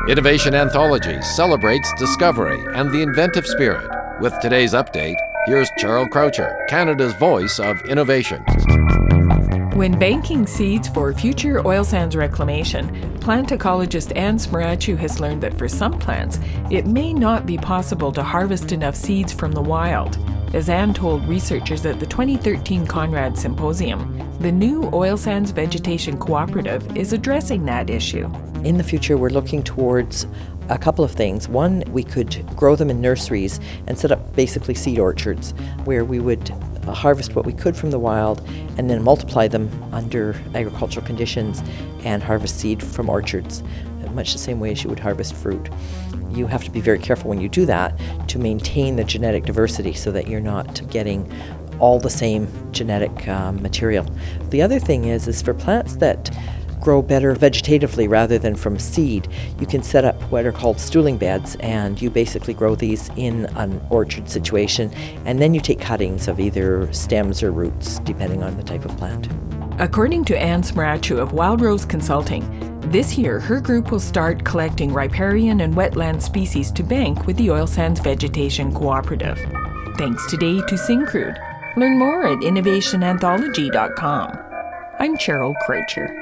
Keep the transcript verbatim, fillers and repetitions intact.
Innovation Anthology celebrates discovery and the inventive spirit. With today's update, here's Cheryl Croucher, Canada's voice of innovation. When banking seeds for future oil sands reclamation, plant ecologist Anne Smraciu has learned that for some plants, it may not be possible to harvest enough seeds from the wild. As Anne told researchers at the twenty thirteen Conrad Symposium, the new Oil Sands Vegetation Cooperative is addressing that issue. In the future, we're looking towards a couple of things. One, we could grow them in nurseries and set up basically seed orchards where we would uh, harvest what we could from the wild and then multiply them under agricultural conditions and harvest seed from orchards, much the same way as you would harvest fruit. You have to be very careful when you do that to maintain the genetic diversity so that you're not getting all the same genetic uh, material. The other thing is, is for plants that grow better vegetatively rather than from seed, you can set up what are called stooling beds, and you basically grow these in an orchard situation, and then you take cuttings of either stems or roots, depending on the type of plant. According to Anne Smraciu of Wild Rose Consulting, this year her group will start collecting riparian and wetland species to bank with the Oil Sands Vegetation Cooperative. Thanks today to Syncrude. Learn more at innovation anthology dot com. I'm Cheryl Croucher.